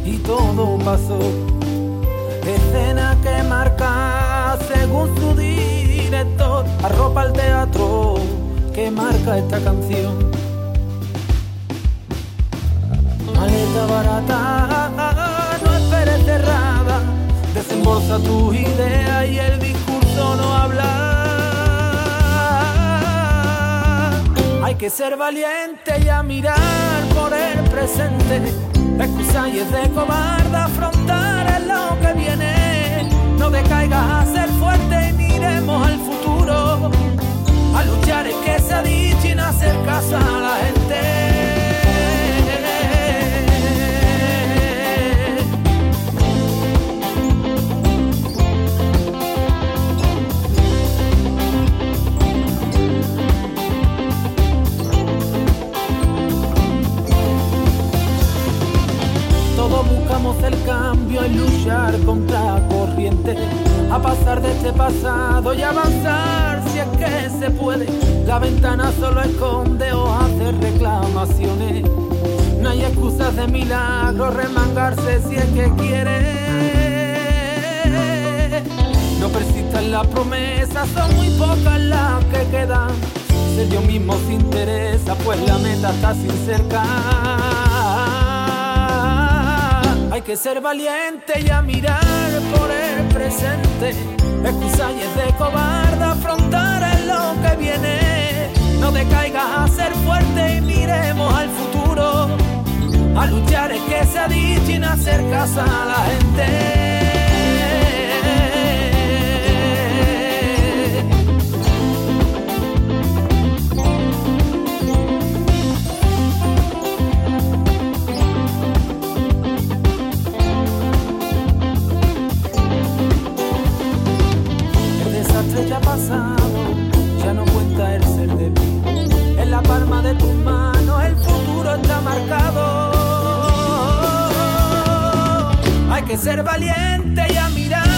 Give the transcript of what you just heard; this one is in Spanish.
y todo pasó. Escena que marca según su director, arropa el teatro que marca esta canción. Maleta barata, no esperes cerrada, desembolsa tus ideas y el discurso no habla. Hay que ser valiente y a mirar por el presente. La excusa y es de cobarde, afrontar es lo que viene. No decaigas a ser fuerte y miremos al futuro. A luchar es que se ha dicho y no hacer caso a la gente. Todos buscamos el cambio y luchar contra corriente, a pasar de este pasado y avanzar si es que se puede. La ventana solo esconde o hace reclamaciones. No hay excusas de milagro, remangarse si es que quiere. No persista en la promesa, son muy pocas las que quedan. Si Dios mismo se interesa, pues la meta está sin cerca. Hay que ser valiente y a mirar por el presente. Excusa y es de cobarde, afrontar es lo que viene. No decaigas a ser fuerte y miremos al futuro. A luchar es que se ha dicho y no hacer caso a la gente. Ya pasado, ya no cuenta el ser de mí. En la palma de tus manos el futuro está marcado. Hay que ser valiente y a mirar